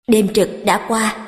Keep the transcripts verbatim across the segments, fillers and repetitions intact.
Đêm trực đã qua.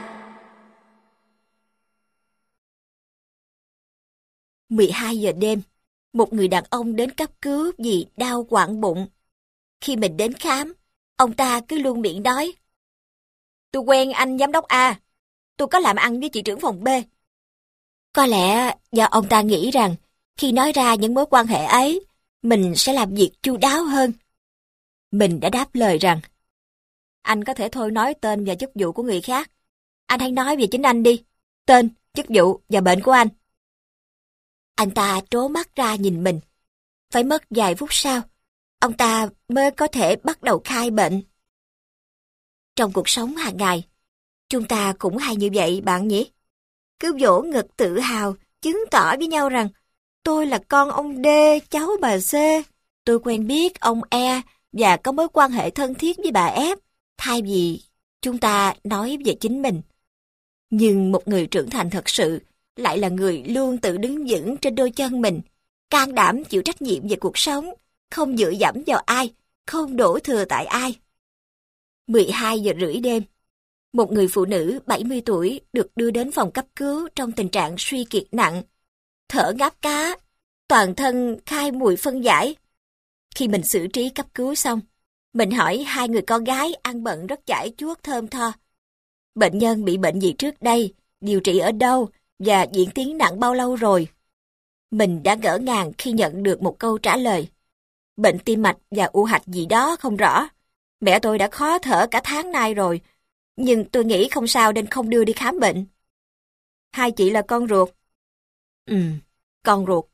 mười hai giờ đêm, một người đàn ông đến cấp cứu vì đau quặn bụng. Khi mình đến khám, ông ta cứ luôn miệng nói: "Tôi quen anh giám đốc A, tôi có làm ăn với chị trưởng phòng B." Có lẽ do ông ta nghĩ rằng khi nói ra những mối quan hệ ấy, mình sẽ làm việc chu đáo hơn. Mình đã đáp lời rằng: "Anh có thể thôi nói tên và chức vụ của người khác. Anh hãy nói về chính anh đi, tên, chức vụ và bệnh của anh." Anh ta trố mắt ra nhìn mình. Phải mất vài phút sau, ông ta mới có thể bắt đầu khai bệnh. Trong cuộc sống hàng ngày, chúng ta cũng hay như vậy bạn nhỉ? Cứ vỗ ngực tự hào, chứng tỏ với nhau rằng tôi là con ông D, cháu bà C, tôi quen biết ông E và có mối quan hệ thân thiết với bà F, thay vì chúng ta nói về chính mình. Nhưng một người trưởng thành thật sự lại là người luôn tự đứng vững trên đôi chân mình, can đảm chịu trách nhiệm về cuộc sống, không dựa dẫm vào ai, không đổ thừa tại ai. mười hai giờ rưỡi đêm, một người phụ nữ bảy mươi tuổi được đưa đến phòng cấp cứu trong tình trạng suy kiệt nặng, thở ngáp cá, toàn thân khai mùi phân giải. Khi mình xử trí cấp cứu xong, mình hỏi hai người con gái ăn bận rất chải chuốt thơm tho: bệnh nhân bị bệnh gì trước đây, điều trị ở đâu và diễn tiến nặng bao lâu rồi? Mình đã ngỡ ngàng khi nhận được một câu trả lời: bệnh tim mạch và u hạch gì đó không rõ. Mẹ tôi đã khó thở cả tháng nay rồi, nhưng tôi nghĩ không sao nên không đưa đi khám bệnh. Hai chị là con ruột? Ừ, con ruột.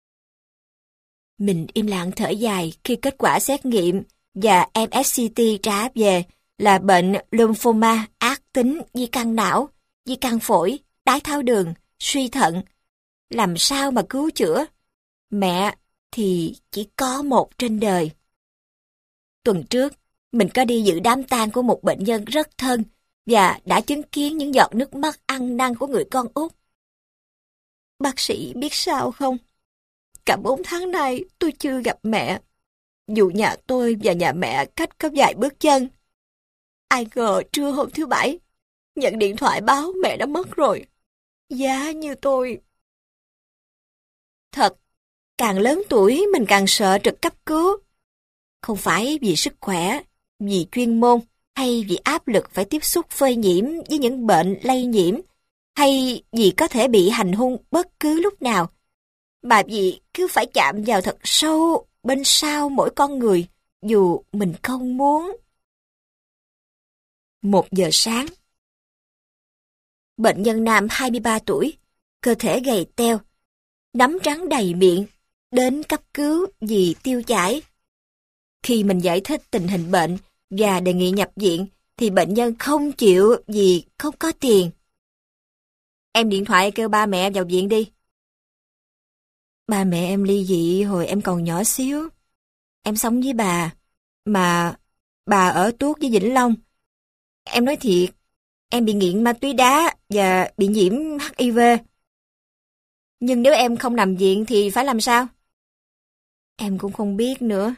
Mình im lặng thở dài khi kết quả xét nghiệm và em ét xê tê trả về là bệnh lymphoma ác tính di căn não, di căn phổi, đái tháo đường, suy thận. Làm sao mà cứu chữa? Mẹ thì chỉ có một trên đời. Tuần trước, mình có đi dự đám tang của một bệnh nhân rất thân và đã chứng kiến những giọt nước mắt ăn năn của người con út. Bác sĩ biết sao không? Cả bốn tháng nay tôi chưa gặp mẹ. Dù nhà tôi và nhà mẹ cách có vài bước chân. Ai ngờ trưa hôm thứ Bảy, nhận điện thoại báo mẹ đã mất rồi. Giá như tôi... Thật, càng lớn tuổi mình càng sợ trực cấp cứu. Không phải vì sức khỏe, vì chuyên môn, hay vì áp lực phải tiếp xúc phơi nhiễm với những bệnh lây nhiễm, hay vì có thể bị hành hung bất cứ lúc nào, mà vì cứ phải chạm vào thật sâu bên sau mỗi con người, dù mình không muốn. Một giờ sáng. Bệnh nhân nam hai mươi ba tuổi, cơ thể gầy teo, nắm trắng đầy miệng, đến cấp cứu vì tiêu chảy. Khi mình giải thích tình hình bệnh và đề nghị nhập viện, thì bệnh nhân không chịu vì không có tiền. Em điện thoại kêu ba mẹ vào viện đi. Ba mẹ em ly dị hồi em còn nhỏ xíu. Em sống với bà, mà bà ở tuốt với Vĩnh Long. Em nói thiệt, em bị nghiện ma túy đá và bị nhiễm hát i vê. Nhưng nếu em không nằm viện thì phải làm sao? Em cũng không biết nữa.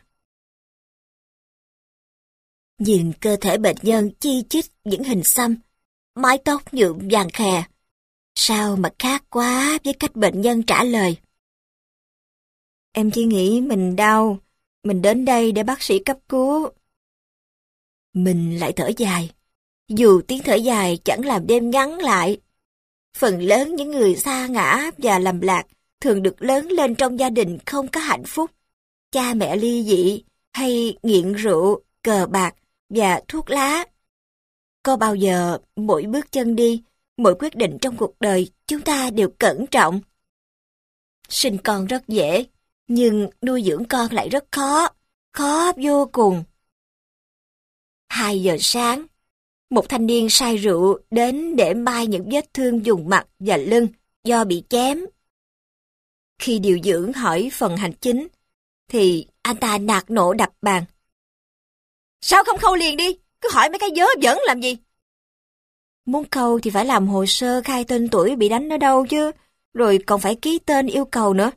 Nhìn cơ thể bệnh nhân chi chít những hình xăm, mái tóc nhuộm vàng khè. Sao mà khác quá với cách bệnh nhân trả lời. Em chỉ nghĩ mình đau, mình đến đây để bác sĩ cấp cứu. Mình lại thở dài. Dù tiếng thở dài chẳng làm đêm ngắn lại. Phần lớn những người sa ngã và lầm lạc thường được lớn lên trong gia đình không có hạnh phúc. Cha mẹ ly dị hay nghiện rượu, cờ bạc và thuốc lá. Có bao giờ mỗi bước chân đi, mỗi quyết định trong cuộc đời chúng ta đều cẩn trọng. Sinh con rất dễ, nhưng nuôi dưỡng con lại rất khó, khó vô cùng. Hai giờ sáng, một thanh niên say rượu đến để mai những vết thương vùng mặt và lưng do bị chém. Khi điều dưỡng hỏi phần hành chính, thì anh ta nạt nộ đập bàn. Sao không khâu liền đi? Cứ hỏi mấy cái vớ vẩn làm gì? Muốn khâu thì phải làm hồ sơ khai tên tuổi bị đánh ở đâu chứ, rồi còn phải ký tên yêu cầu nữa.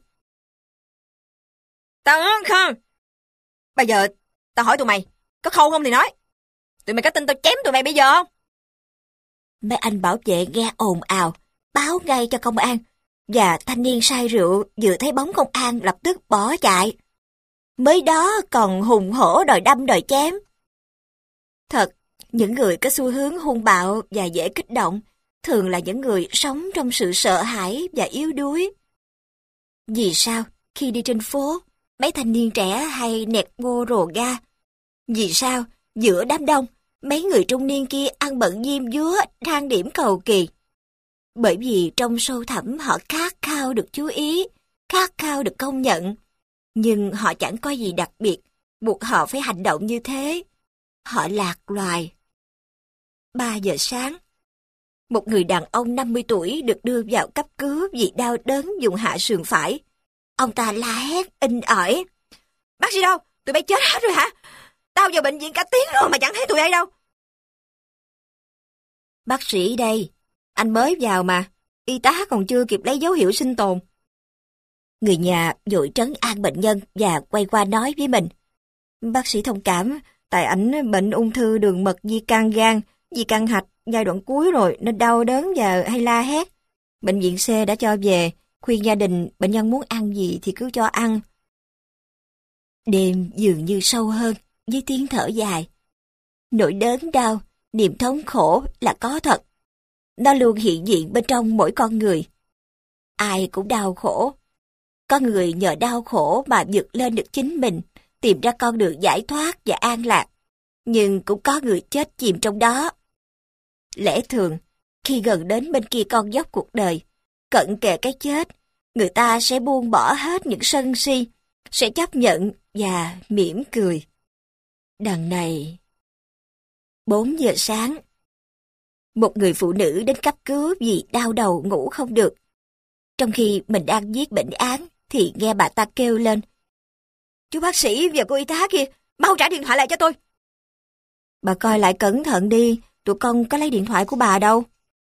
Tao không. Bây giờ tao hỏi tụi mày, có khâu không thì nói. Tụi mày có tin tao chém tụi mày bây giờ không? Mấy anh bảo vệ nghe ồn ào, báo ngay cho công an, và thanh niên say rượu vừa thấy bóng công an lập tức bỏ chạy. Mới đó còn hùng hổ đòi đâm đòi chém. Thật, những người có xu hướng hung bạo và dễ kích động thường là những người sống trong sự sợ hãi và yếu đuối. Vì sao khi đi trên phố, mấy thanh niên trẻ hay nẹt bô rồ ga? Vì sao giữa đám đông, mấy người trung niên kia ăn bận diêm dúa than điểm cầu kỳ? Bởi vì trong sâu thẳm họ khát khao được chú ý, khát khao được công nhận. Nhưng họ chẳng có gì đặc biệt, buộc họ phải hành động như thế. Họ lạc loài. Ba giờ sáng, một người đàn ông năm mươi tuổi được đưa vào cấp cứu vì đau đớn vùng hạ sườn phải. Ông ta la hét inh ỏi. Bác sĩ đâu? Tụi bay chết hết rồi hả? Tao vào bệnh viện cả tiếng rồi mà chẳng thấy tụi bay đâu. Bác sĩ đây, anh mới vào mà, y tá còn chưa kịp lấy dấu hiệu sinh tồn. Người nhà vội trấn an bệnh nhân và quay qua nói với mình. Bác sĩ thông cảm, tại ảnh bệnh ung thư đường mật di căn gan, di căn hạch, giai đoạn cuối rồi nên đau đớn và hay la hét. Bệnh viện C đã cho về, khuyên gia đình bệnh nhân muốn ăn gì thì cứ cho ăn. Đêm dường như sâu hơn với tiếng thở dài. Nỗi đớn đau, niềm thống khổ là có thật. Nó luôn hiện diện bên trong mỗi con người. Ai cũng đau khổ. Có người nhờ đau khổ mà vượt lên được chính mình, tìm ra con đường giải thoát và an lạc. Nhưng cũng có người chết chìm trong đó. Lẽ thường, khi gần đến bên kia con dốc cuộc đời, cận kề cái chết, người ta sẽ buông bỏ hết những sân si, sẽ chấp nhận và mỉm cười. Đằng này... Bốn giờ sáng, một người phụ nữ đến cấp cứu vì đau đầu ngủ không được. Trong khi mình đang viết bệnh án, thì nghe bà ta kêu lên. Chú bác sĩ và cô y tá kia, mau trả điện thoại lại cho tôi. Bà coi lại cẩn thận đi, tụi con có lấy điện thoại của bà đâu.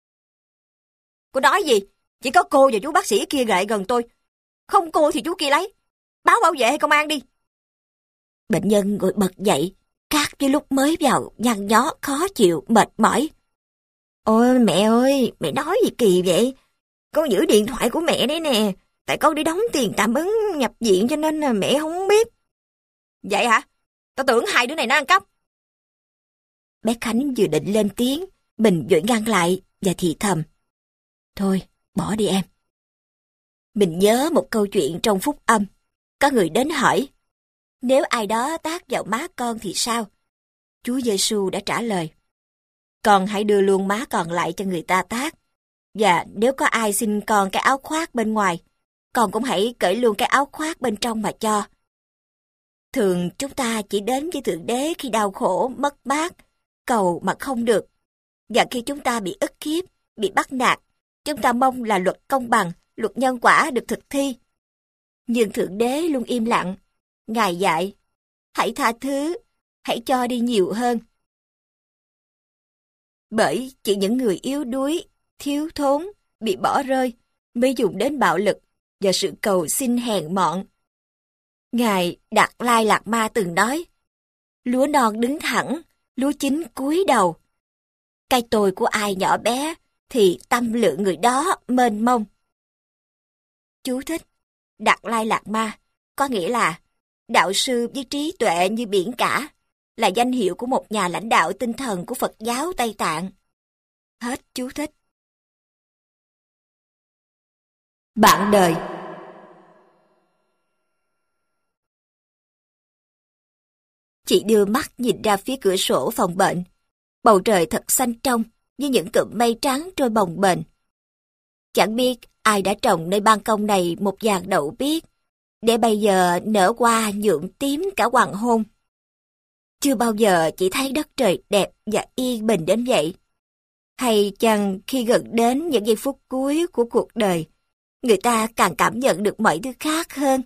Cô nói gì? Chỉ có cô và chú bác sĩ kia lại gần tôi. Không cô thì chú kia lấy. Báo bảo vệ hay công an đi. Bệnh nhân ngồi bật dậy, khác với lúc mới vào, nhăn nhó, khó chịu, mệt mỏi. Ôi mẹ ơi, mẹ nói gì kỳ vậy? Con giữ điện thoại của mẹ đấy nè. Tại con đi đóng tiền tạm ứng nhập viện cho nên là mẹ không biết. Vậy hả? Tao tưởng hai đứa này nó ăn cắp. Bé Khánh vừa định lên tiếng, mình vội ngăn lại và thì thầm. Thôi, bỏ đi em. Mình nhớ một câu chuyện trong Phúc Âm. Có người đến hỏi, nếu ai đó tát vào má con thì sao? Chúa Giêsu đã trả lời, con hãy đưa luôn má còn lại cho người ta tát. Và nếu có ai xin con cái áo khoác bên ngoài, con cũng hãy cởi luôn cái áo khoác bên trong mà cho. Thường chúng ta chỉ đến với Thượng Đế khi đau khổ, mất mát, cầu mà không được. Và khi chúng ta bị ức hiếp, bị bắt nạt, chúng ta mong là luật công bằng, luật nhân quả được thực thi. Nhưng Thượng Đế luôn im lặng. Ngài dạy, hãy tha thứ, hãy cho đi nhiều hơn. Bởi chỉ những người yếu đuối, thiếu thốn, bị bỏ rơi mới dùng đến bạo lực và sự cầu xin hèn mọn. Ngài Đạt Lai Lạt Ma từng nói, lúa non đứng thẳng, lúa chín cúi đầu. Cây tồi của ai nhỏ bé thì tâm lượng người đó mênh mông. Chú thích: Đạt Lai Lạt Ma có nghĩa là đạo sư với trí tuệ như biển cả, là danh hiệu của một nhà lãnh đạo tinh thần của Phật giáo Tây Tạng. Hết chú thích. Bạn đời. Chị đưa mắt nhìn ra phía cửa sổ phòng bệnh. Bầu trời thật xanh trong, như những cụm mây trắng trôi bồng bềnh. Chẳng biết ai đã trồng nơi ban công này một dàn đậu biếc, để bây giờ nở hoa nhuộm tím cả hoàng hôn. Chưa bao giờ chị thấy đất trời đẹp và yên bình đến vậy. Hay chăng khi gần đến những giây phút cuối của cuộc đời, người ta càng cảm nhận được mọi thứ khác hơn.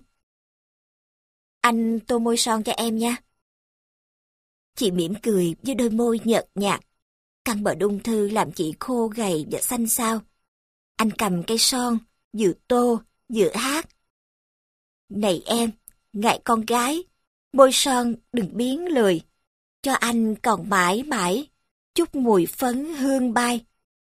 Anh tô môi son cho em nha. Chị mỉm cười với đôi môi nhợt nhạt. Căn bệnh ung thư làm chị khô gầy và xanh xao. Anh cầm cây son, vừa tô, vừa hát. Này em, ngại con gái, môi son đừng biến lười, cho anh còn mãi mãi, chút mùi phấn hương bay.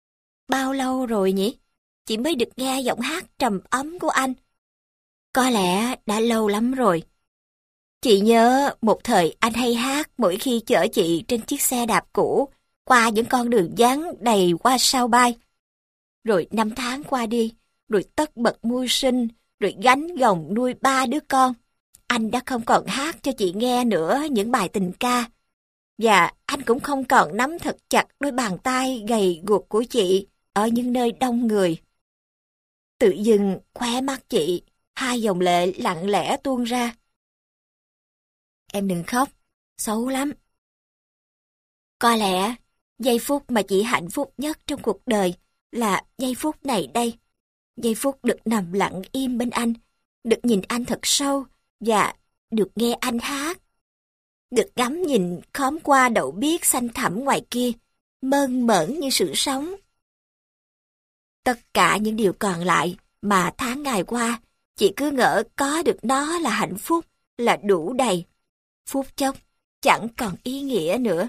bao lâu rồi nhỉ? Chị mới được nghe giọng hát trầm ấm của anh. Có lẽ đã lâu lắm rồi. Chị nhớ một thời anh hay hát mỗi khi chở chị trên chiếc xe đạp cũ qua những con đường vắng đầy hoa sao bay. Rồi năm tháng qua đi, rồi tất bật mưu sinh, rồi gánh gồng nuôi ba đứa con. Anh đã không còn hát cho chị nghe nữa những bài tình ca. Và anh cũng không còn nắm thật chặt đôi bàn tay gầy guộc của chị ở những nơi đông người. Tự dưng khóe mắt chị, hai dòng lệ lặng lẽ tuôn ra. Em đừng khóc, xấu lắm. Có lẽ giây phút mà chị hạnh phúc nhất trong cuộc đời là giây phút này đây. Giây phút được nằm lặng im bên anh, được nhìn anh thật sâu và được nghe anh hát. Được ngắm nhìn khóm qua đậu biếc xanh thẳm ngoài kia, mơn mởn như sự sống. Tất cả những điều còn lại mà tháng ngày qua, chị cứ ngỡ có được nó là hạnh phúc, là đủ đầy. Phút chốc, chẳng còn ý nghĩa nữa.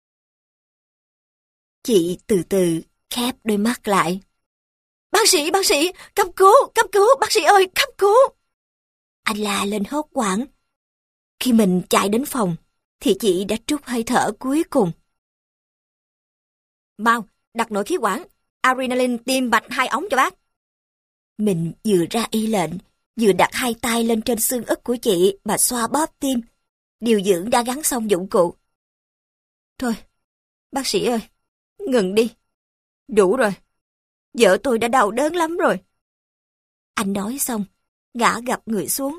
Chị từ từ khép đôi mắt lại. Bác sĩ, bác sĩ, cấp cứu, cấp cứu, bác sĩ ơi, cấp cứu. Anh la lên hốt hoảng. Khi mình chạy đến phòng, thì chị đã trút hơi thở cuối cùng. Mau, đặt nội khí quản, adrenaline tim mạch hai ống cho bác. Mình vừa ra y lệnh, vừa đặt hai tay lên trên xương ức của chị mà xoa bóp tim. Điều dưỡng đã gắn xong dụng cụ. Thôi, bác sĩ ơi, ngừng đi. Đủ rồi. Vợ tôi đã đau đớn lắm rồi. Anh nói xong, ngã gập người xuống.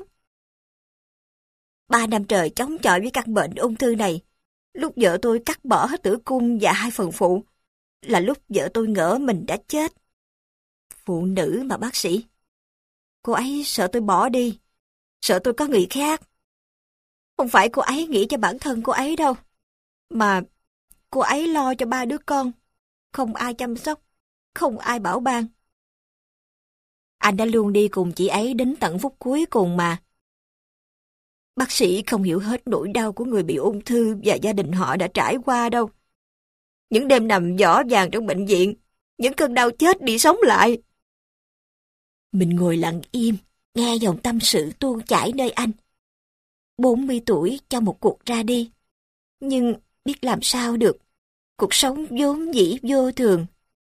Ba năm trời chống chọi với căn bệnh ung thư này. Lúc vợ tôi cắt bỏ hết tử cung và hai phần phụ, là lúc vợ tôi ngỡ mình đã chết. Phụ nữ mà bác sĩ. Cô ấy sợ tôi bỏ đi, sợ tôi có người khác. Không phải cô ấy nghĩ cho bản thân cô ấy đâu, mà cô ấy lo cho ba đứa con. Không ai chăm sóc, không ai bảo ban. Anh đã luôn đi cùng chị ấy đến tận phút cuối cùng mà. Bác sĩ không hiểu hết nỗi đau của người bị ung thư và gia đình họ đã trải qua đâu. Những đêm nằm giỏ vàng trong bệnh viện, những cơn đau chết đi sống lại. Mình ngồi lặng im, nghe dòng tâm sự tuôn chảy nơi anh. bốn mươi tuổi cho một cuộc ra đi. Nhưng biết làm sao được, cuộc sống vốn dĩ vô thường.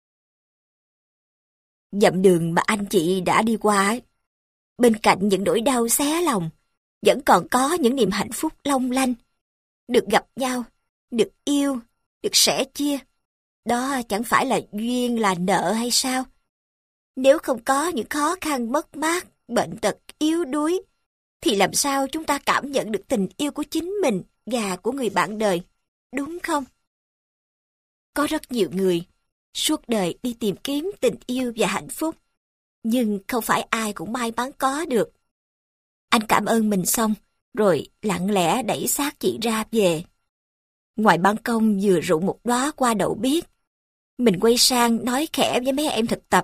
Dặm đường mà anh chị đã đi qua ấy, bên cạnh những nỗi đau xé lòng, vẫn còn có những niềm hạnh phúc long lanh. Được gặp nhau, được yêu, được sẻ chia. Đó chẳng phải là duyên là nợ hay sao? Nếu không có những khó khăn mất mát, bệnh tật, yếu đuối, thì làm sao chúng ta cảm nhận được tình yêu của chính mình và của người bạn đời, đúng không? Có rất nhiều người suốt đời đi tìm kiếm tình yêu và hạnh phúc, nhưng không phải ai cũng may mắn có được. Anh cảm ơn mình xong, rồi lặng lẽ đẩy xác chị ra về. Ngoài ban công vừa rụng một đóa hoa đậu biếc, mình quay sang nói khẽ với mấy em thực tập.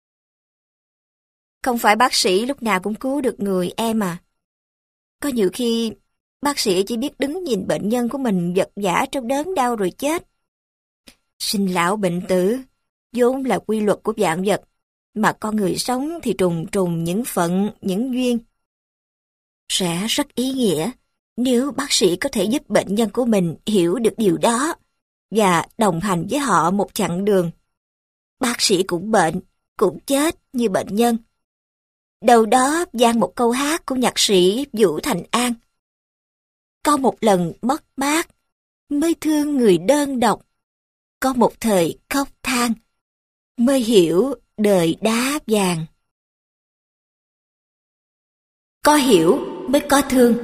Không phải bác sĩ lúc nào cũng cứu được người em à. Có nhiều khi bác sĩ chỉ biết đứng nhìn bệnh nhân của mình vật vã trong đớn đau rồi chết. Sinh lão bệnh tử vốn là quy luật của vạn vật, mà con người sống thì trùng trùng những phận, những duyên. Sẽ rất ý nghĩa nếu bác sĩ có thể giúp bệnh nhân của mình hiểu được điều đó và đồng hành với họ một chặng đường. Bác sĩ cũng bệnh, cũng chết như bệnh nhân. Đầu đó vang một câu hát của nhạc sĩ Vũ Thành An. Có một lần mất mát, mới thương người đơn độc. Có một thời khóc than, mới hiểu đời đá vàng. Có hiểu mới có thương.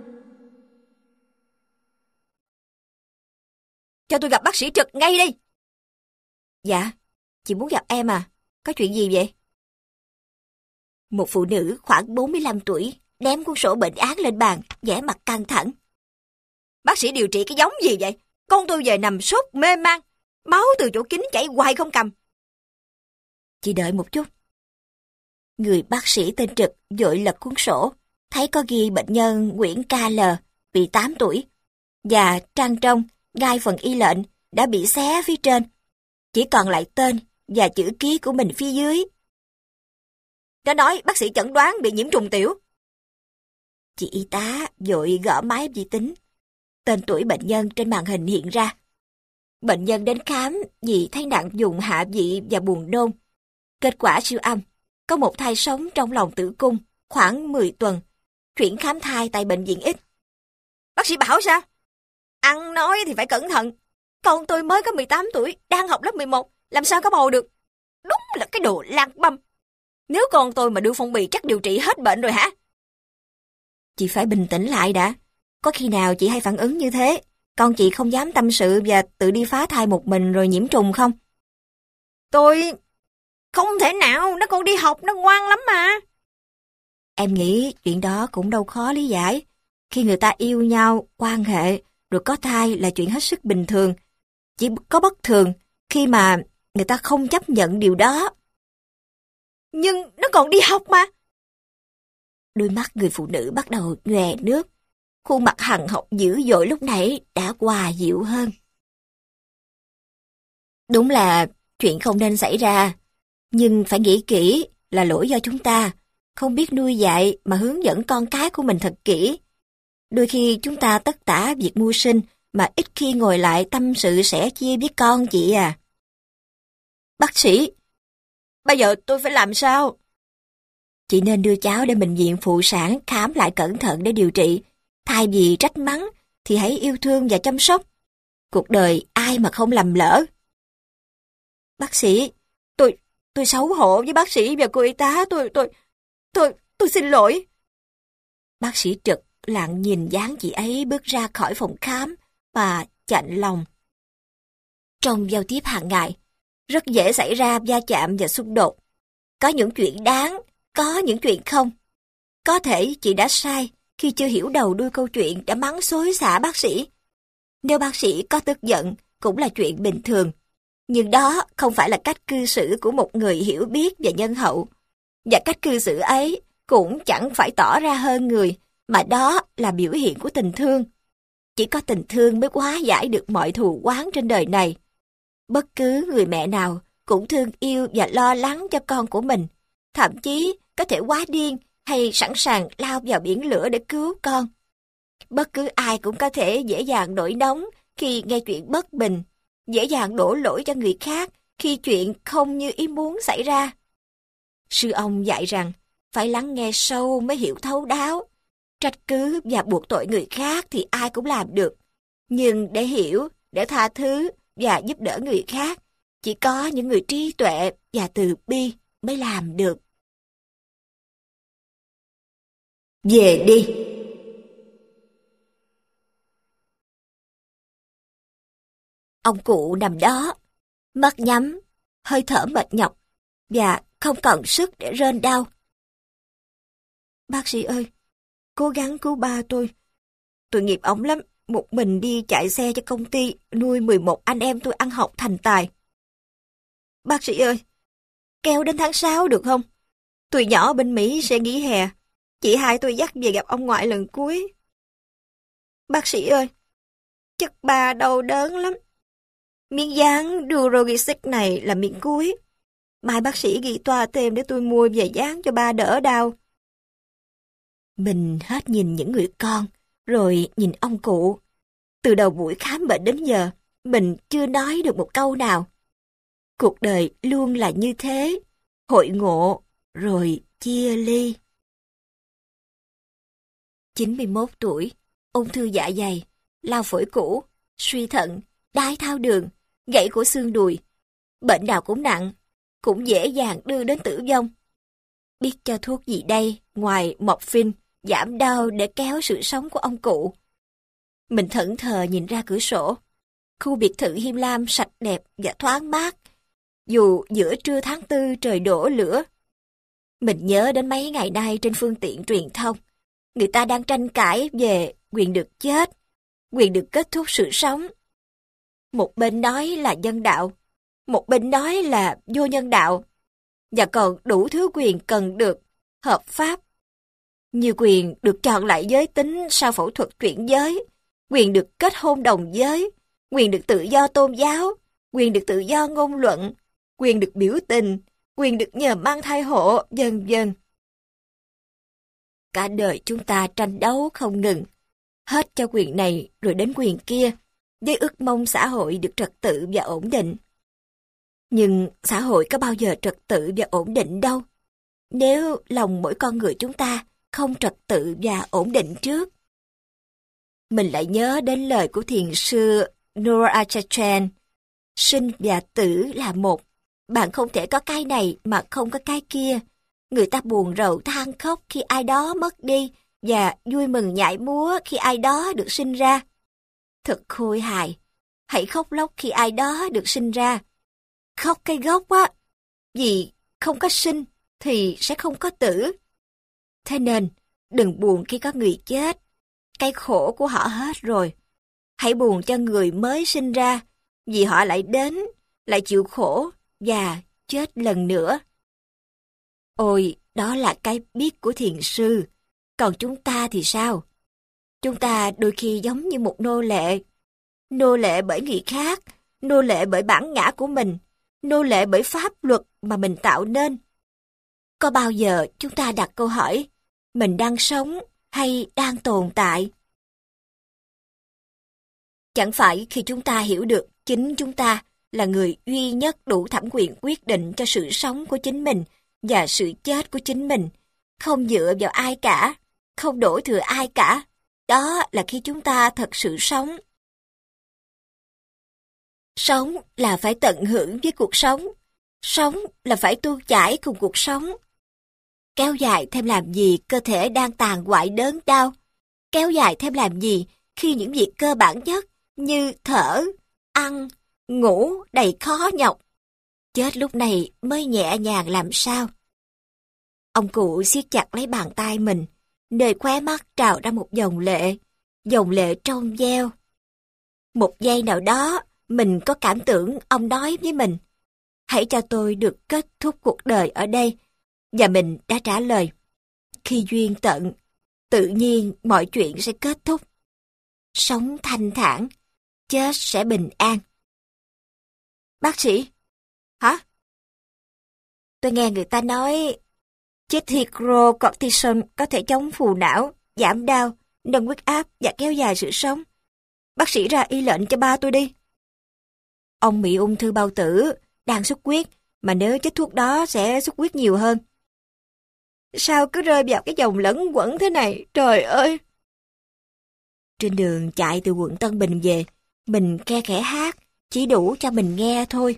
Cho tôi gặp bác sĩ Trực ngay đi. Dạ, chị muốn gặp em à? Có chuyện gì vậy? Một phụ nữ khoảng bốn mươi lăm tuổi ném cuốn sổ bệnh án lên bàn, vẻ mặt căng thẳng. Bác sĩ điều trị cái giống gì vậy? Con tôi về nằm sốt mê man, máu từ chỗ kính chảy hoài không cầm. Chị đợi một chút. Người bác sĩ tên Trực vội lật cuốn sổ, thấy có ghi bệnh nhân Nguyễn ca lờ, bị tám tuổi, và trang trong, ngay phần y lệnh, đã bị xé phía trên. Chỉ còn lại tên và chữ ký của mình phía dưới. Nó nói bác sĩ chẩn đoán bị nhiễm trùng tiểu. Chị y tá vội gõ máy vi tính. Tên tuổi bệnh nhân trên màn hình hiện ra. Bệnh nhân đến khám vì thấy nặng vùng hạ vị và buồn nôn. Kết quả siêu âm, có một thai sống trong lòng tử cung khoảng mười tuần. Chuyển khám thai tại bệnh viện X. Bác sĩ bảo sao? Ăn nói thì phải cẩn thận. Con tôi mới có mười tám tuổi, đang học lớp mười một, làm sao có bầu được? Đúng là cái đồ lang băm. Nếu con tôi mà đưa phong bì chắc điều trị hết bệnh rồi hả? Chị phải bình tĩnh lại đã. Có khi nào chị hay phản ứng như thế, con chị không dám tâm sự và tự đi phá thai một mình rồi nhiễm trùng không? Tôi... Không thể nào, nó còn đi học, nó ngoan lắm mà. Em nghĩ chuyện đó cũng đâu khó lý giải. Khi người ta yêu nhau, quan hệ, rồi có thai là chuyện hết sức bình thường. Chỉ có bất thường khi mà người ta không chấp nhận điều đó. Nhưng nó còn đi học mà. Đôi mắt người phụ nữ bắt đầu nhòe nước. Khuôn mặt hằn học dữ dội lúc nãy đã hòa dịu hơn. Đúng là chuyện không nên xảy ra. Nhưng phải nghĩ kỹ là lỗi do chúng ta. Không biết nuôi dạy mà hướng dẫn con cái của mình thật kỹ. Đôi khi chúng ta tất tả việc mưu sinh mà ít khi ngồi lại tâm sự sẻ chia với con chị à. Bác sĩ, bây giờ tôi phải làm sao? Chị nên đưa cháu đến bệnh viện phụ sản khám lại cẩn thận để điều trị. Thay vì trách mắng thì hãy yêu thương và chăm sóc. Cuộc đời ai mà không lầm lỡ. Bác sĩ, tôi tôi xấu hổ với bác sĩ và cô y tá, tôi tôi tôi tôi xin lỗi. Bác sĩ trực lặng nhìn dáng chị ấy bước ra khỏi phòng khám và chạnh lòng. Trong giao tiếp hàng ngày, rất dễ xảy ra va chạm và xung đột. Có những chuyện đáng, có những chuyện không. Có thể chị đã sai khi chưa hiểu đầu đuôi câu chuyện đã mắng xối xả bác sĩ. Nếu bác sĩ có tức giận cũng là chuyện bình thường. Nhưng đó không phải là cách cư xử của một người hiểu biết và nhân hậu. Và cách cư xử ấy cũng chẳng phải tỏ ra hơn người, mà đó là biểu hiện của tình thương. Chỉ có tình thương mới hóa giải được mọi thù oán trên đời này. Bất cứ người mẹ nào cũng thương yêu và lo lắng cho con của mình, thậm chí có thể quá điên hay sẵn sàng lao vào biển lửa để cứu con. Bất cứ ai cũng có thể dễ dàng nổi nóng khi nghe chuyện bất bình, dễ dàng đổ lỗi cho người khác khi chuyện không như ý muốn xảy ra. Sư ông dạy rằng phải lắng nghe sâu mới hiểu thấu đáo. Trách cứ và buộc tội người khác thì ai cũng làm được. Nhưng để hiểu, để tha thứ và giúp đỡ người khác, chỉ có những người trí tuệ và từ bi mới làm được. Về đi. Ông cụ nằm đó, mắt nhắm, hơi thở mệt nhọc và không còn sức để rên đau. Bác sĩ ơi, cố gắng cứu ba tôi. Tội nghiệp ổng lắm, một mình đi chạy xe cho công ty nuôi mười một anh em tôi ăn học thành tài. Bác sĩ ơi, kéo đến tháng sáu được không? Tụi nhỏ bên Mỹ sẽ nghỉ hè. Chị hai tôi dắt về gặp ông ngoại lần cuối. Bác sĩ ơi, chắc ba đau đớn lắm. Miếng dán Durogesic này là miếng cuối. Mai bác sĩ ghi toa thêm để tôi mua về dán cho ba đỡ đau. Mình hết nhìn những người con, rồi nhìn ông cụ. Từ đầu buổi khám bệnh đến giờ, mình chưa nói được một câu nào. Cuộc đời luôn là như thế, hội ngộ, rồi chia ly. chín mươi mốt tuổi, ung thư dạ dày, lao phổi cũ, suy thận, đái tháo đường, gãy cổ xương đùi. Bệnh nào cũng nặng, cũng dễ dàng đưa đến tử vong. Biết cho thuốc gì đây ngoài morphine, giảm đau để kéo sự sống của ông cụ. Mình thẫn thờ nhìn ra cửa sổ. Khu biệt thự Hiêm Lam sạch đẹp và thoáng mát, dù giữa trưa tháng tư trời đổ lửa. Mình nhớ đến mấy ngày nay trên phương tiện truyền thông, người ta đang tranh cãi về quyền được chết, quyền được kết thúc sự sống. Một bên nói là nhân đạo, một bên nói là vô nhân đạo, và còn đủ thứ quyền cần được, hợp pháp. Như quyền được chọn lại giới tính sau phẫu thuật chuyển giới, quyền được kết hôn đồng giới, quyền được tự do tôn giáo, quyền được tự do ngôn luận, quyền được biểu tình, quyền được nhờ mang thai hộ, vân vân. Cả đời chúng ta tranh đấu không ngừng, hết cho quyền này rồi đến quyền kia, với ước mong xã hội được trật tự và ổn định. Nhưng xã hội có bao giờ trật tự và ổn định đâu, nếu lòng mỗi con người chúng ta không trật tự và ổn định trước. Mình lại nhớ đến lời của thiền sư Noor Achachan, sinh và tử là một, bạn không thể có cái này mà không có cái kia. Người ta buồn rầu than khóc khi ai đó mất đi và vui mừng nhảy múa khi ai đó được sinh ra. Thật khôi hài, hãy khóc lóc khi ai đó được sinh ra. Khóc cái gốc á, vì không có sinh thì sẽ không có tử. Thế nên, đừng buồn khi có người chết, cái khổ của họ hết rồi. Hãy buồn cho người mới sinh ra, vì họ lại đến, lại chịu khổ và chết lần nữa. Ôi, đó là cái biết của thiền sư. Còn chúng ta thì sao? Chúng ta đôi khi giống như một nô lệ. Nô lệ bởi người khác, nô lệ bởi bản ngã của mình, nô lệ bởi pháp luật mà mình tạo nên. Có bao giờ chúng ta đặt câu hỏi, mình đang sống hay đang tồn tại? Chẳng phải khi chúng ta hiểu được chính chúng ta là người duy nhất đủ thẩm quyền quyết định cho sự sống của chính mình và sự chết của chính mình, không dựa vào ai cả, không đổ thừa ai cả. Đó là khi chúng ta thật sự sống. Sống là phải tận hưởng với cuộc sống. Sống là phải tuôn chảy cùng cuộc sống. Kéo dài thêm làm gì cơ thể đang tàn hoại đớn đau? Kéo dài thêm làm gì khi những việc cơ bản nhất như thở, ăn, ngủ đầy khó nhọc? Chết lúc này mới nhẹ nhàng làm sao? Ông cụ siết chặt lấy bàn tay mình, nơi khóe mắt trào ra một dòng lệ, dòng lệ trong veo. Một giây nào đó, mình có cảm tưởng ông nói với mình, hãy cho tôi được kết thúc cuộc đời ở đây. Và mình đã trả lời, khi duyên tận, tự nhiên mọi chuyện sẽ kết thúc. Sống thanh thản, chết sẽ bình an. Bác sĩ? Hả? Tôi nghe người ta nói chích hydrocortisone có thể chống phù não, giảm đau, nâng huyết áp và kéo dài sự sống. Bác sĩ ra y lệnh cho ba tôi đi. Ông bị ung thư bao tử, đang xuất huyết, mà nếu chích thuốc đó sẽ xuất huyết nhiều hơn. Sao cứ rơi vào cái dòng lẫn quẩn thế này, trời ơi! Trên đường chạy từ quận Tân Bình về, mình khe khẽ hát, chỉ đủ cho mình nghe thôi.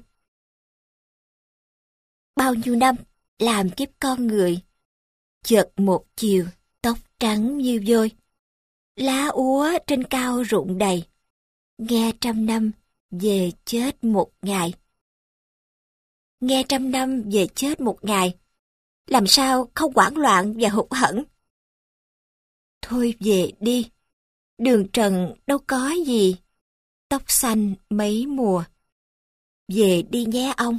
Bao nhiêu năm làm kiếp con người, chợt một chiều, tóc trắng như vôi, lá úa trên cao rụng đầy, nghe trăm năm về chết một ngày. Nghe trăm năm về chết một ngày, làm sao không hoảng loạn và hụt hẫng? Thôi về đi, đường trần đâu có gì, tóc xanh mấy mùa. Về đi nhé ông.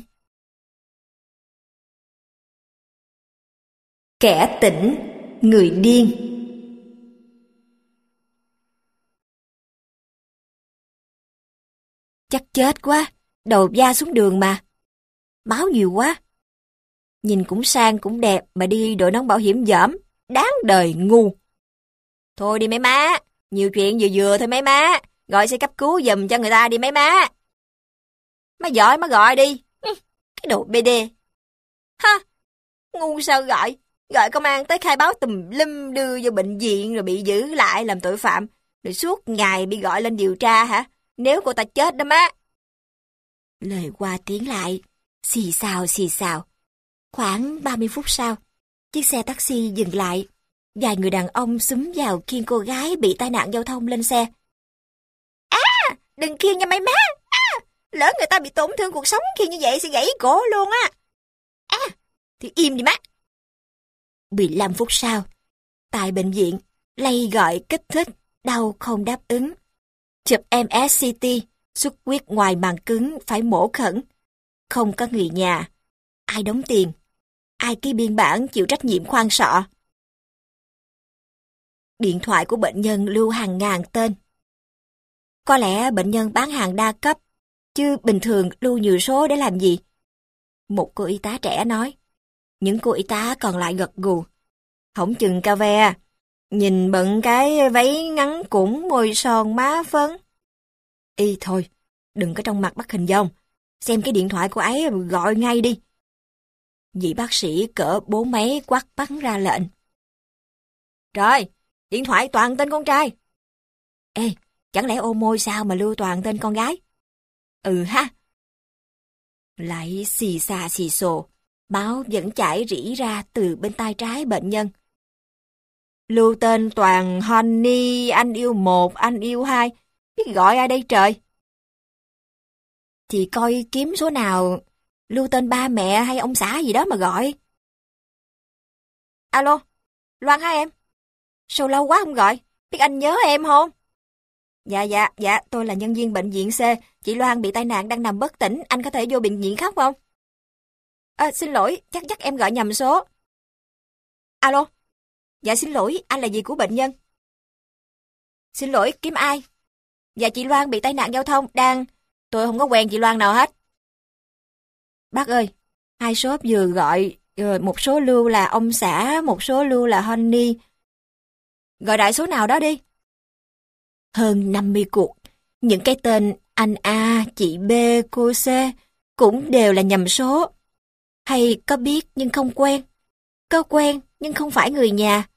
Kẻ tỉnh, người điên. Chắc chết quá, đầu da xuống đường mà. Máu nhiều quá. Nhìn cũng sang cũng đẹp mà đi đội nón bảo hiểm dởm, đáng đời ngu. Thôi đi mấy má, nhiều chuyện vừa vừa thôi mấy má, gọi xe cấp cứu giùm cho người ta đi mấy má. Má giỏi má gọi đi, cái đồ bê đê. Ha, ngu sao gọi, gọi công an tới khai báo tùm lum đưa vô bệnh viện rồi bị giữ lại làm tội phạm, rồi suốt ngày bị gọi lên điều tra hả, nếu cô ta chết đó má. Lời qua tiếng lại, xì xào xì xào. Khoảng ba mươi phút sau, chiếc xe taxi dừng lại. Vài người đàn ông xúm vào khiêng cô gái bị tai nạn giao thông lên xe. À, đừng khiêng nha mấy má. À, lỡ người ta bị tổn thương cuộc sống khi như vậy sẽ gãy cổ luôn á. À, thì im đi má. mười lăm phút sau, tại bệnh viện, lay gọi kích thích, đau không đáp ứng. Chụp em ét xê tê, xuất huyết ngoài màng cứng phải mổ khẩn. Không có người nhà. Ai đóng tiền? Ai ký biên bản chịu trách nhiệm khoan sọ? Điện thoại của bệnh nhân lưu hàng ngàn tên. Có lẽ bệnh nhân bán hàng đa cấp, chứ bình thường lưu nhiều số để làm gì? Một cô y tá trẻ nói. Những cô y tá còn lại gật gù. Hổng chừng cà ve, nhìn bận cái váy ngắn cũng môi son má phấn. Y thôi, đừng có trong mặt bắt hình dong. Xem cái điện thoại của ấy gọi ngay đi. Vị bác sĩ cỡ bốn mấy quát bắn ra lệnh. Rồi, điện thoại toàn tên con trai. Ê, chẳng lẽ ô môi sao mà lưu toàn tên con gái? Ừ ha. Lại xì xà xì xồ, máu vẫn chảy rỉ ra từ bên tay trái bệnh nhân. Lưu tên toàn Honey, anh yêu một, anh yêu hai. Biết gọi ai đây trời? Thì coi kiếm số nào, lưu tên ba mẹ hay ông xã gì đó mà gọi. Alo, Loan hả em? Sao lâu quá không gọi? Biết anh nhớ em không? Dạ dạ dạ, tôi là nhân viên bệnh viện C. Chị Loan bị tai nạn đang nằm bất tỉnh, anh có thể vô bệnh viện khóc không? À, xin lỗi, chắc chắc em gọi nhầm số. Alo, dạ xin lỗi, anh là gì của bệnh nhân? Xin lỗi, kiếm ai? Dạ chị Loan bị tai nạn giao thông, đang... Tôi không có quen chị Loan nào hết. Bác ơi, hai số vừa gọi, rồi một số lưu là ông xã, một số lưu là Honey. Gọi đại số nào đó đi. Hơn năm mươi cuộc, những cái tên anh A, chị B, cô C cũng đều là nhầm số. Hay có biết nhưng không quen, có quen nhưng không phải người nhà.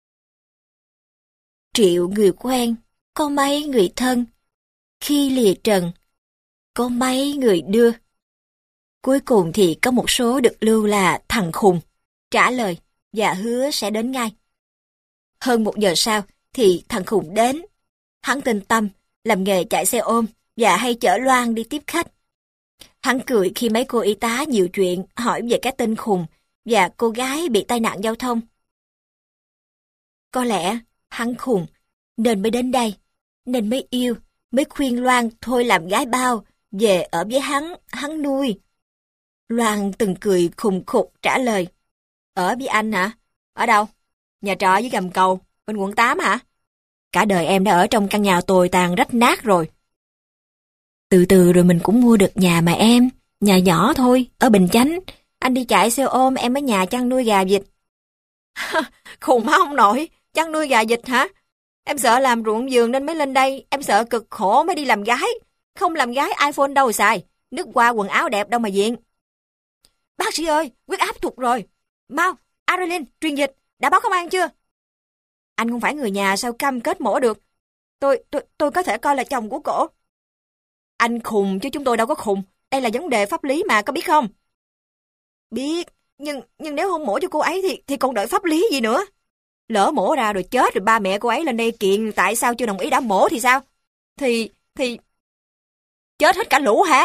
Triệu người quen, có mấy người thân, khi lìa trần, có mấy người đưa. Cuối cùng thì có một số được lưu là thằng khùng, trả lời và hứa sẽ đến ngay. Hơn một giờ sau thì thằng khùng đến. Hắn tên Tâm, làm nghề chạy xe ôm và hay chở Loan đi tiếp khách. Hắn cười khi mấy cô y tá nhiều chuyện hỏi về cái tên khùng và cô gái bị tai nạn giao thông. Có lẽ hắn khùng nên mới đến đây, nên mới yêu, mới khuyên Loan thôi làm gái bao, về ở với hắn, hắn nuôi. Loan từng cười khùng khục trả lời. Ở với anh hả? Ở đâu? Nhà trọ dưới Gầm Cầu, bên quận tám hả? Cả đời em đã ở trong căn nhà tồi tàn rách nát rồi. Từ từ rồi mình cũng mua được nhà mà em. Nhà nhỏ thôi, ở Bình Chánh. Anh đi chạy xe ôm, em ở nhà chăn nuôi gà vịt. Khùng hả ông nội? Chăn nuôi gà vịt hả? Em sợ làm ruộng vườn nên mới lên đây. Em sợ cực khổ mới đi làm gái. Không làm gái iPhone đâu xài. Nước hoa quần áo đẹp đâu mà diện. Bác sĩ ơi, huyết áp tụt rồi. Mau, adrenaline, truyền dịch, đã báo công an chưa? Anh không phải người nhà sao cam kết mổ được. Tôi, tôi, tôi có thể coi là chồng của cổ. Anh khùng chứ chúng tôi đâu có khùng. Đây là vấn đề pháp lý mà, có biết không? Biết, nhưng nhưng nếu không mổ cho cô ấy thì thì còn đợi pháp lý gì nữa? Lỡ mổ ra rồi chết rồi ba mẹ cô ấy lên đây kiện tại sao chưa đồng ý đã mổ thì sao? Thì, thì... Chết hết cả lũ hả?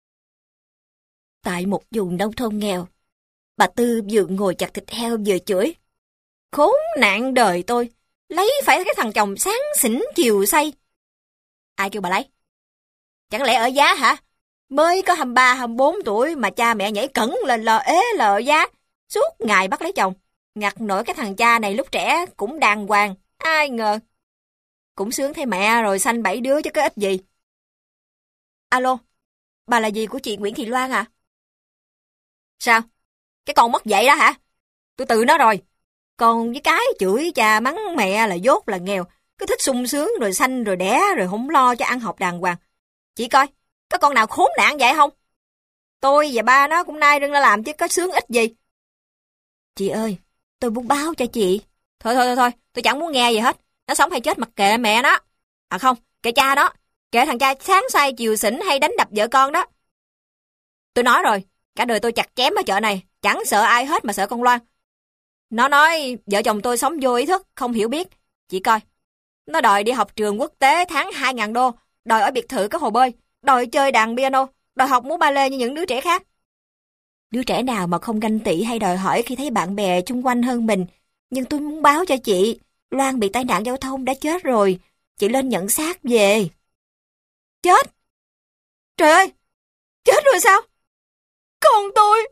Tại một vùng nông thôn nghèo, bà Tư vừa ngồi chặt thịt heo vừa chửi. Khốn nạn đời tôi, lấy phải cái thằng chồng sáng xỉn chiều say. Ai kêu bà lấy? Chẳng lẽ ở giá hả? Mới có hai mươi ba, hai mươi bốn tuổi mà cha mẹ nhảy cẩn lên lờ ế lờ giá. Suốt ngày bắt lấy chồng. Ngặt nổi cái thằng cha này lúc trẻ cũng đàng hoàng. Ai ngờ. Cũng sướng thay mẹ rồi sanh bảy đứa chứ có ích gì. Alo, bà là gì của chị Nguyễn Thị Loan à? Sao? Cái con mất dạy đó hả? Tôi từ nó rồi. Còn với cái chửi cha mắng mẹ là dốt là nghèo. Cứ thích sung sướng rồi sanh rồi đẻ rồi không lo cho ăn học đàng hoàng. Chị coi, có con nào khốn nạn vậy không? Tôi và ba nó cũng nay rưng ra làm chứ có sướng ích gì. Chị ơi, tôi muốn báo cho chị. Thôi thôi thôi, thôi tôi chẳng muốn nghe gì hết. Nó sống hay chết mặc kệ mẹ nó. À không, kệ cha nó. Kệ thằng cha sáng say chiều xỉn hay đánh đập vợ con đó. Tôi nói rồi, cả đời tôi chặt chém ở chợ này. Chẳng sợ ai hết mà sợ con Loan. Nó nói vợ chồng tôi sống vô ý thức, không hiểu biết. Chị coi, nó đòi đi học trường quốc tế tháng hai ngàn đô, đòi ở biệt thự có hồ bơi, đòi chơi đàn piano, đòi học múa ballet như những đứa trẻ khác. Đứa trẻ nào mà không ganh tị hay đòi hỏi khi thấy bạn bè chung quanh hơn mình. Nhưng tôi muốn báo cho chị, Loan bị tai nạn giao thông đã chết rồi. Chị lên nhận xác về. Chết? Trời ơi! Chết rồi sao? Con tôi!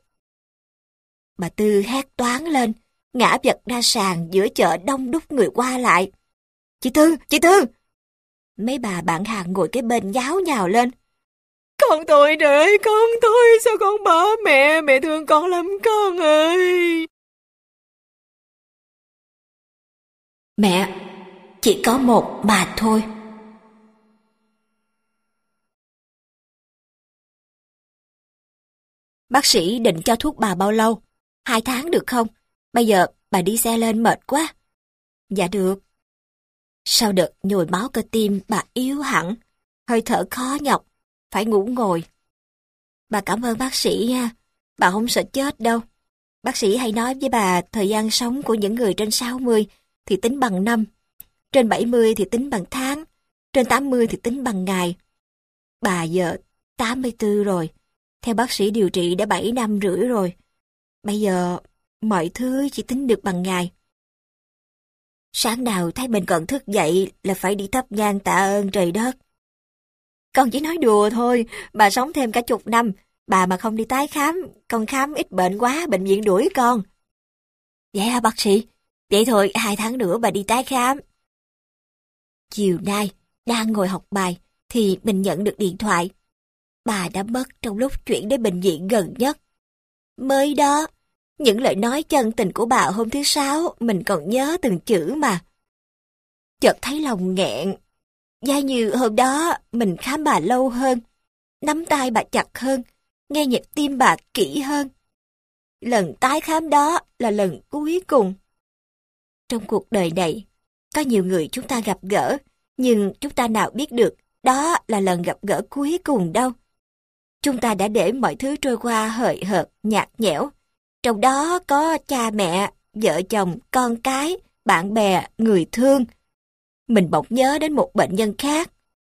Bà Tư hét toáng lên, ngã vật ra sàn giữa chợ đông đúc người qua lại. Chị Tư! Chị Tư! Mấy bà bạn hàng ngồi cái bên nháo nhào lên. Con tôi trời ơi! Con tôi sao con bỏ mẹ, mẹ thương con lắm con ơi. Mẹ, chỉ có một mà thôi. Bác sĩ định cho thuốc bà bao lâu? Hai tháng được không? Bây giờ bà đi xe lên mệt quá. Dạ được. Sau đợt nhồi máu cơ tim bà yếu hẳn, hơi thở khó nhọc, phải ngủ ngồi. Bà cảm ơn bác sĩ nha, bà không sợ chết đâu. Bác sĩ hay nói với bà thời gian sống của những người trên sáu mươi thì tính bằng năm, trên bảy mươi thì tính bằng tháng, trên tám mươi thì tính bằng ngày. Bà giờ tám mươi tư rồi, theo bác sĩ điều trị đã bảy năm rưỡi rồi. Bây giờ mọi thứ chỉ tính được bằng ngày. Sáng nào thấy mình còn thức dậy là phải đi thắp nhang tạ ơn trời đất. Con chỉ nói đùa thôi, bà sống thêm cả chục năm, bà mà không đi tái khám, con khám ít bệnh quá, bệnh viện đuổi con. Dạ yeah, bác sĩ, vậy thôi hai tháng nữa bà đi tái khám. Chiều nay, đang ngồi học bài, thì mình nhận được điện thoại. Bà đã mất trong lúc chuyển đến bệnh viện gần nhất. Mới đó, những lời nói chân tình của bà hôm thứ Sáu mình còn nhớ từng chữ mà. Chợt thấy lòng nghẹn. Giá như hôm đó mình khám bà lâu hơn, nắm tay bà chặt hơn, nghe nhịp tim bà kỹ hơn. Lần tái khám đó là lần cuối cùng. Trong cuộc đời này, có nhiều người chúng ta gặp gỡ, nhưng chúng ta nào biết được đó là lần gặp gỡ cuối cùng đâu. Chúng ta đã để mọi thứ trôi qua hời hợt, nhạt nhẽo. Trong đó có cha mẹ, vợ chồng, con cái, bạn bè, người thương. Mình bỗng nhớ đến một bệnh nhân khác.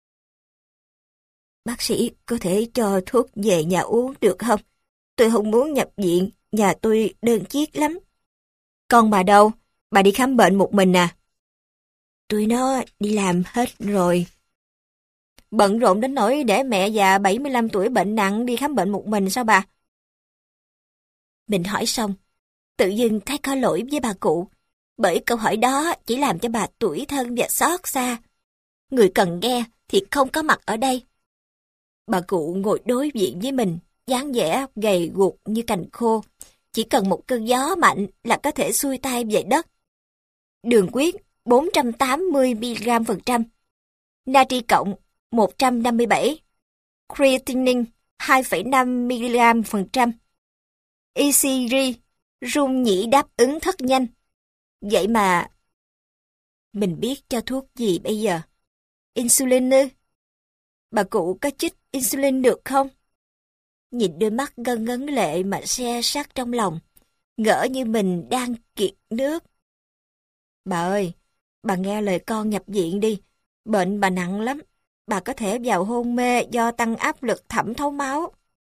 Bác sĩ có thể cho thuốc về nhà uống được không? Tôi không muốn nhập viện, nhà tôi đơn chiếc lắm. Con bà đâu? Bà đi khám bệnh một mình à? Tôi nó đi làm hết rồi. Bận rộn đến nỗi để mẹ già bảy mươi lăm tuổi bệnh nặng đi khám bệnh một mình sao bà? Mình hỏi xong, tự dưng thấy có lỗi với bà cụ, bởi câu hỏi đó chỉ làm cho bà tủi thân và xót xa. Người cần nghe thì không có mặt ở đây. Bà cụ ngồi đối diện với mình, dáng vẻ gầy guộc như cành khô, chỉ cần một cơn gió mạnh là có thể xuôi tay về đất. Đường huyết bốn trăm tám mươi mi-li-gam phần trăm, natri cộng một trăm năm mươi bảy, creatinine hai phẩy năm mi-li-gam phần trăm, e xê giê, rung nhĩ đáp ứng rất nhanh. Vậy mà, mình biết cho thuốc gì bây giờ? Insulin ư? Bà cụ có chích insulin được không? Nhìn đôi mắt ngân ngấn lệ mà se sát trong lòng, ngỡ như mình đang kiệt nước. Bà ơi, bà nghe lời con nhập viện đi, bệnh bà nặng lắm, bà có thể vào hôn mê do tăng áp lực thẩm thấu máu.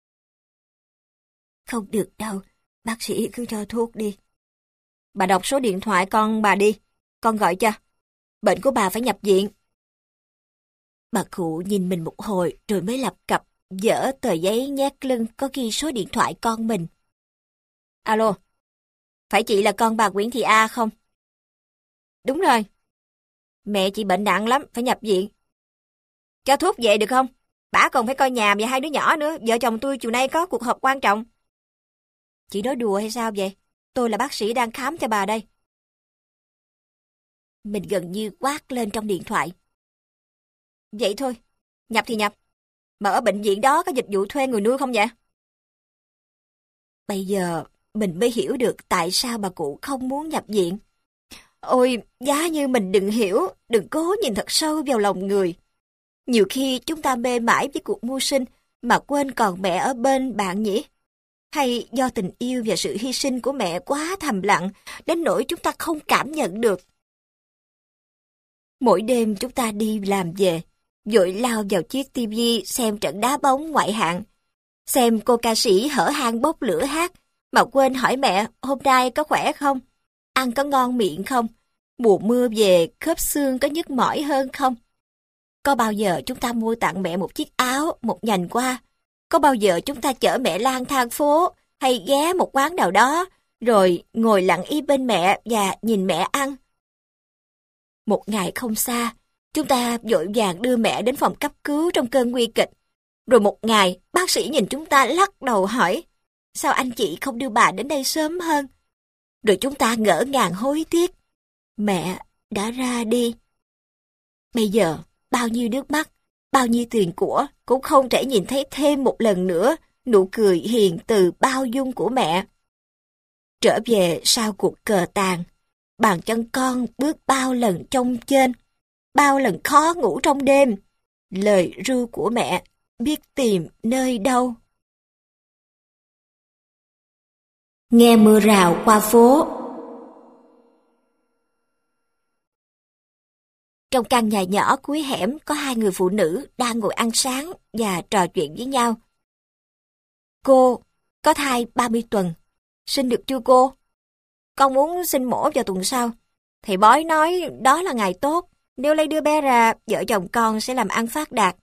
Không được đâu, bác sĩ cứ cho thuốc đi. Bà đọc số điện thoại con bà đi, con gọi cho. Bệnh của bà phải nhập viện. Bà cụ nhìn mình một hồi rồi mới lập cập dở tờ giấy nhét lưng có ghi số điện thoại con mình. Alo, phải chị là con bà Nguyễn Thị A không? Đúng rồi. Mẹ chị bệnh nặng lắm, phải nhập viện. Cho thuốc về được không? Bả còn phải coi nhà và hai đứa nhỏ nữa, vợ chồng tôi chiều nay có cuộc họp quan trọng. Chị nói đùa hay sao vậy? Tôi là bác sĩ đang khám cho bà đây. Mình gần như quát lên trong điện thoại. Vậy thôi, nhập thì nhập. Mà ở bệnh viện đó có dịch vụ thuê người nuôi không vậy? Bây giờ mình mới hiểu được tại sao bà cụ không muốn nhập viện. Ôi, giá như mình đừng hiểu, đừng cố nhìn thật sâu vào lòng người. Nhiều khi chúng ta mê mải với cuộc mưu sinh mà quên còn mẹ ở bên bạn nhỉ? Hay do tình yêu và sự hy sinh của mẹ quá thầm lặng đến nỗi chúng ta không cảm nhận được. Mỗi đêm chúng ta đi làm về, vội lao vào chiếc tivi xem trận đá bóng ngoại hạng, xem cô ca sĩ hở hang bốc lửa hát, mà quên hỏi mẹ hôm nay có khỏe không, ăn có ngon miệng không, mùa mưa về khớp xương có nhức mỏi hơn không. Có bao giờ chúng ta mua tặng mẹ một chiếc áo, một nhành hoa? Có bao giờ chúng ta chở mẹ lang thang phố hay ghé một quán nào đó rồi ngồi lặng im bên mẹ và nhìn mẹ ăn? Một ngày không xa, chúng ta vội vàng đưa mẹ đến phòng cấp cứu trong cơn nguy kịch. Rồi một ngày, bác sĩ nhìn chúng ta lắc đầu hỏi, sao anh chị không đưa bà đến đây sớm hơn? Rồi chúng ta ngỡ ngàng hối tiếc. Mẹ đã ra đi. Bây giờ, bao nhiêu nước mắt, bao nhiêu tiền của cũng không thể nhìn thấy thêm một lần nữa nụ cười hiền từ bao dung của mẹ. Trở về sau cuộc cờ tàn, bàn chân con bước bao lần trông trên, bao lần khó ngủ trong đêm. Lời ru của mẹ biết tìm nơi đâu. Nghe mưa rào qua phố. Trong căn nhà nhỏ cuối hẻm có hai người phụ nữ đang ngồi ăn sáng và trò chuyện với nhau. Cô có thai ba mươi tuần. Sinh được chưa cô? Con muốn sinh mổ vào tuần sau. Thầy bói nói đó là ngày tốt. Nếu lấy đứa bé ra, vợ chồng con sẽ làm ăn phát đạt.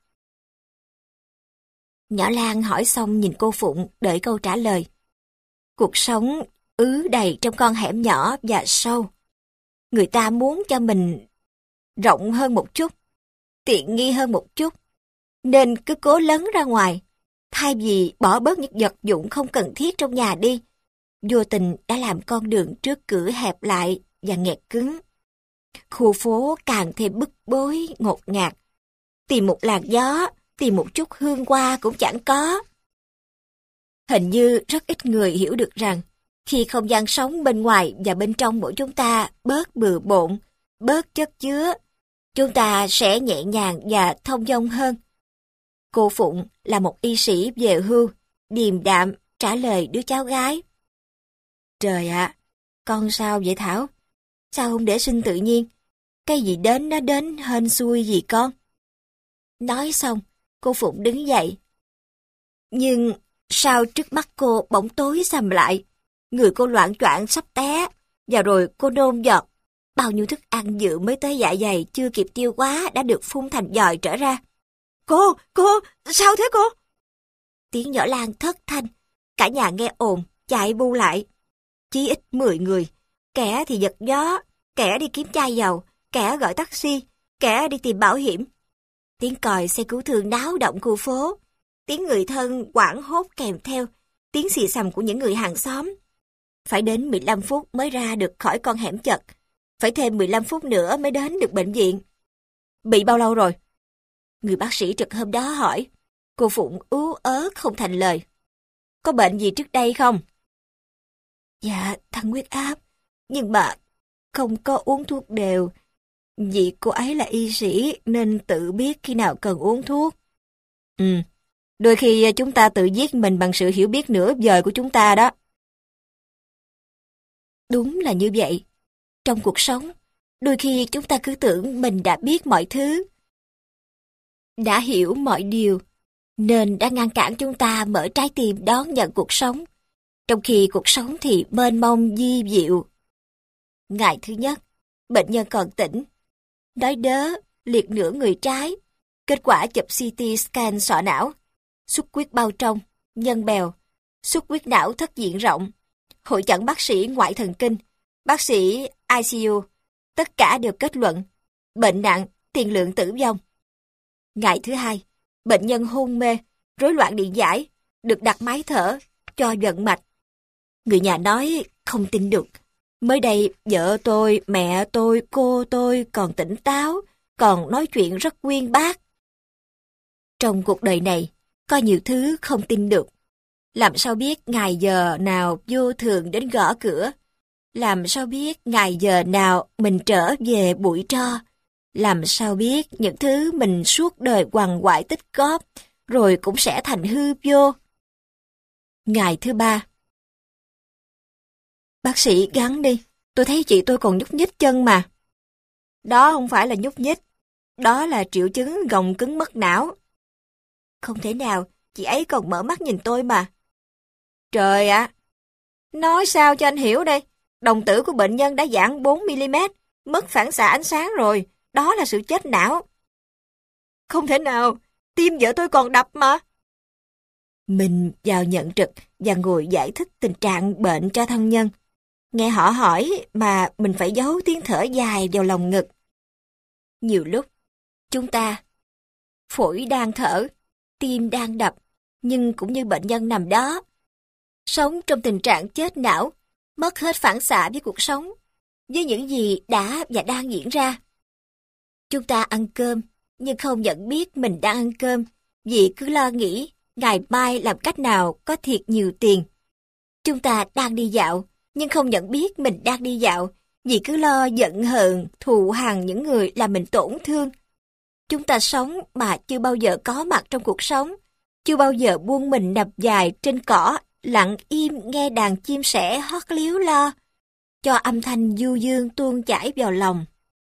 Nhỏ Lan hỏi xong nhìn cô Phụng đợi câu trả lời. Cuộc sống ứ đầy trong con hẻm nhỏ và sâu. Người ta muốn cho mình rộng hơn một chút, tiện nghi hơn một chút, nên cứ cố lấn ra ngoài, thay vì bỏ bớt những vật dụng không cần thiết trong nhà đi. Vô tình đã làm con đường trước cửa hẹp lại và nghẹt cứng. Khu phố càng thêm bức bối, ngột ngạt. Tìm một làn gió, tìm một chút hương hoa cũng chẳng có. Hình như rất ít người hiểu được rằng, khi không gian sống bên ngoài và bên trong mỗi chúng ta bớt bừa bộn, bớt chất chứa, chúng ta sẽ nhẹ nhàng và thông dong hơn. Cô Phụng là một y sĩ về hưu, điềm đạm trả lời đứa cháu gái. Trời ạ, con sao vậy Thảo? Sao không để sinh tự nhiên? Cái gì đến nó đến hên xui gì con? Nói xong, cô Phụng đứng dậy. Nhưng sao trước mắt cô bỗng tối sầm lại, người cô loạng choạng sắp té, và rồi cô nôn giọt. Bao nhiêu thức ăn dự mới tới dạ dày chưa kịp tiêu hóa đã được phun thành giòi trở ra. Cô, cô, sao thế cô? Tiếng nhỏ Lan thất thanh, cả nhà nghe ồn, chạy bu lại. Chí ít mười người, kẻ thì giật gió, kẻ đi kiếm chai dầu, kẻ gọi taxi, kẻ đi tìm bảo hiểm. Tiếng còi xe cứu thương náo động khu phố, tiếng người thân hoảng hốt kèm theo, tiếng xì xầm của những người hàng xóm. Phải đến mười lăm phút mới ra được khỏi con hẻm chật, phải thêm mười lăm phút nữa mới đến được bệnh viện. Bị bao lâu rồi? Người bác sĩ trực hôm đó hỏi. Cô Phụng ú ớ không thành lời. Có bệnh gì trước đây không? Dạ, tăng huyết áp, nhưng mà không có uống thuốc đều. Vì cô ấy là y sĩ nên tự biết khi nào cần uống thuốc. Ừ, đôi khi chúng ta tự giết mình bằng sự hiểu biết nửa vời của chúng ta đó. Đúng là như vậy. Trong cuộc sống, đôi khi chúng ta cứ tưởng mình đã biết mọi thứ, đã hiểu mọi điều, nên đã ngăn cản chúng ta mở trái tim đón nhận cuộc sống, trong khi cuộc sống thì mênh mông di diệu. Ngày thứ nhất, bệnh nhân còn tỉnh, đói đớ, liệt nửa người trái. Kết quả chụp xê tê scan sọ não, xuất huyết bao trong, nhân bèo, xuất huyết não thất diện rộng, hội chẩn bác sĩ ngoại thần kinh, bác sĩ i xê u, tất cả đều kết luận bệnh nặng, tiền lượng tử vong. Ngày thứ hai, bệnh nhân hôn mê, rối loạn điện giải, được đặt máy thở, cho vận mạch. Người nhà nói không tin được. Mới đây, vợ tôi, mẹ tôi, cô tôi còn tỉnh táo, còn nói chuyện rất uyên bác. Trong cuộc đời này, có nhiều thứ không tin được. Làm sao biết ngày giờ nào vô thường đến gõ cửa? Làm sao biết ngày giờ nào mình trở về bụi tro? Làm sao biết những thứ mình suốt đời quằn quại tích góp, rồi cũng sẽ thành hư vô? Ngày thứ ba. Bác sĩ gắng đi, tôi thấy chị tôi còn nhúc nhích chân mà. Đó không phải là nhúc nhích, đó là triệu chứng gồng cứng mất não. Không thể nào, chị ấy còn mở mắt nhìn tôi mà. Trời ạ! Nói sao cho anh hiểu đây? Đồng tử của bệnh nhân đã giãn bốn mi li mét, mất phản xạ ánh sáng rồi, đó là sự chết não. Không thể nào, tim vợ tôi còn đập mà. Mình vào nhận trực và ngồi giải thích tình trạng bệnh cho thân nhân. Nghe họ hỏi mà mình phải giấu tiếng thở dài vào lòng ngực. Nhiều lúc, chúng ta, phổi đang thở, tim đang đập, nhưng cũng như bệnh nhân nằm đó. Sống trong tình trạng chết não, mất hết phản xạ với cuộc sống, với những gì đã và đang diễn ra. Chúng ta ăn cơm, nhưng không nhận biết mình đang ăn cơm, vì cứ lo nghĩ ngày mai làm cách nào có thiệt nhiều tiền. Chúng ta đang đi dạo, nhưng không nhận biết mình đang đi dạo, vì cứ lo giận hờn, thù hằn những người làm mình tổn thương. Chúng ta sống mà chưa bao giờ có mặt trong cuộc sống, chưa bao giờ buông mình nằm dài trên cỏ, lặng im nghe đàn chim sẻ hót líu lo, cho âm thanh du dương tuôn chảy vào lòng.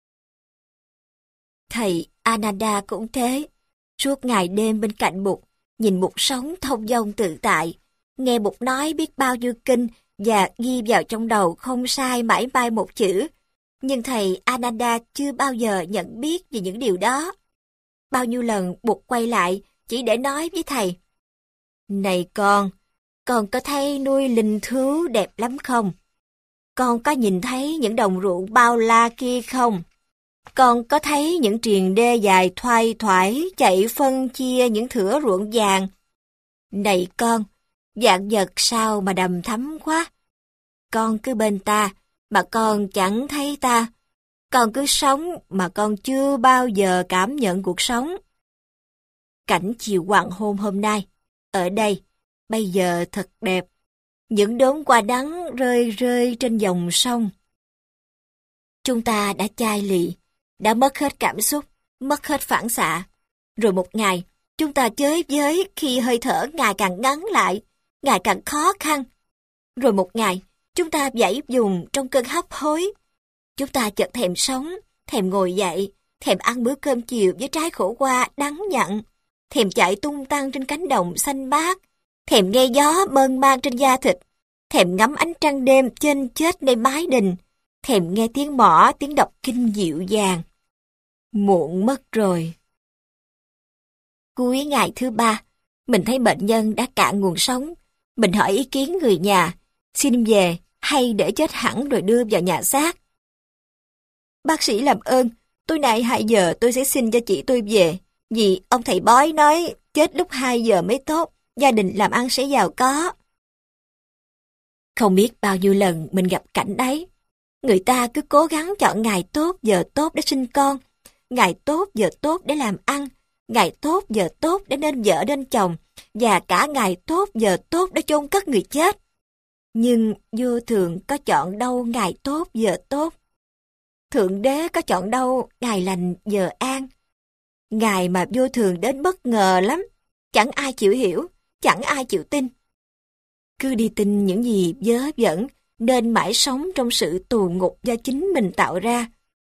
Thầy Ananda cũng thế, suốt ngày đêm bên cạnh Bụt, nhìn Bụt sống thông dong tự tại, nghe Bụt nói biết bao nhiêu kinh và ghi vào trong đầu không sai mãi may một chữ. Nhưng thầy Ananda chưa bao giờ nhận biết về những điều đó. Bao nhiêu lần Bụt quay lại chỉ để nói với thầy: "Này con, con có thấy nuôi linh thú đẹp lắm không? Con có nhìn thấy những đồng ruộng bao la kia không? Con có thấy những triền đê dài thoai thoải chạy phân chia những thửa ruộng vàng? Này con, vạn vật sao mà đầm thắm quá. Con cứ bên ta, mà con chẳng thấy ta. Con cứ sống mà con chưa bao giờ cảm nhận cuộc sống." Cảnh chiều hoàng hôn hôm nay, ở đây, bây giờ thật đẹp. Những đốm hoa đắng rơi rơi trên dòng sông. Chúng ta đã chai lì, đã mất hết cảm xúc, mất hết phản xạ. Rồi một ngày, chúng ta chới với khi hơi thở ngày càng ngắn lại, ngày càng khó khăn. Rồi một ngày, chúng ta giãy dùng trong cơn hấp hối. Chúng ta chợt thèm sống, thèm ngồi dậy, thèm ăn bữa cơm chiều với trái khổ qua đắng nhặn, thèm chạy tung tăng trên cánh đồng xanh mát, thèm nghe gió mơn man trên da thịt, thèm ngắm ánh trăng đêm chênh chết nơi mái đình, thèm nghe tiếng mõ, tiếng đọc kinh dịu dàng. Muộn mất rồi. Cuối ngày thứ ba, mình thấy bệnh nhân đã cạn nguồn sống. Mình hỏi ý kiến người nhà, xin về hay để chết hẳn rồi đưa vào nhà xác. "Bác sĩ làm ơn, tối nay hai giờ tôi sẽ xin cho chị tôi về, vì ông thầy bói nói chết lúc hai giờ mới tốt, gia đình làm ăn sẽ giàu có." Không biết bao nhiêu lần mình gặp cảnh đấy. Người ta cứ cố gắng chọn ngày tốt, giờ tốt để sinh con, ngày tốt, giờ tốt để làm ăn, ngày tốt, giờ tốt để nên vợ nên chồng, và cả ngày tốt, giờ tốt để chôn cất người chết. Nhưng vô thường có chọn đâu ngày tốt, giờ tốt. Thượng đế có chọn đâu ngày lành, giờ an. Ngày mà vô thường đến bất ngờ lắm, chẳng ai chịu hiểu, chẳng ai chịu tin. Cứ đi tin những gì vớ vẩn, nên mãi sống trong sự tù ngục do chính mình tạo ra.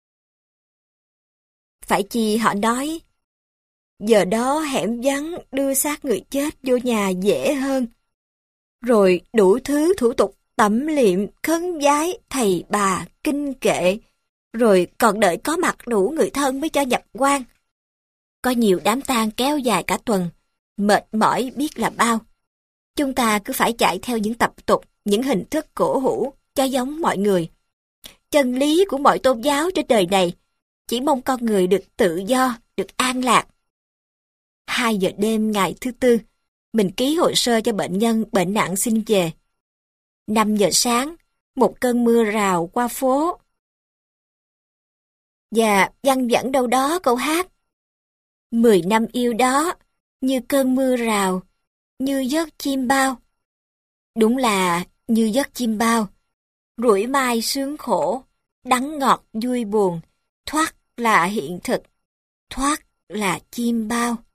Phải chi họ nói, giờ đó hẻm vắng đưa xác người chết vô nhà dễ hơn. Rồi đủ thứ thủ tục tẩm liệm, khấn vái, thầy bà, kinh kệ, rồi còn đợi có mặt đủ người thân mới cho nhập quan. Có nhiều đám tang kéo dài cả tuần, mệt mỏi biết là bao. Chúng ta cứ phải chạy theo những tập tục, những hình thức cổ hủ, cho giống mọi người. Chân lý của mọi tôn giáo trên đời này chỉ mong con người được tự do, được an lạc. Hai giờ đêm ngày thứ tư, mình ký hồ sơ cho bệnh nhân bệnh nặng xin về. Năm giờ sáng, một cơn mưa rào qua phố. Và văng vẳng đâu đó câu hát: Mười năm yêu đó, như cơn mưa rào, như giấc chim bao. Đúng là như giấc chim bao, rủi mai sướng khổ, đắng ngọt vui buồn, thoát là hiện thực, thoát là chim bao.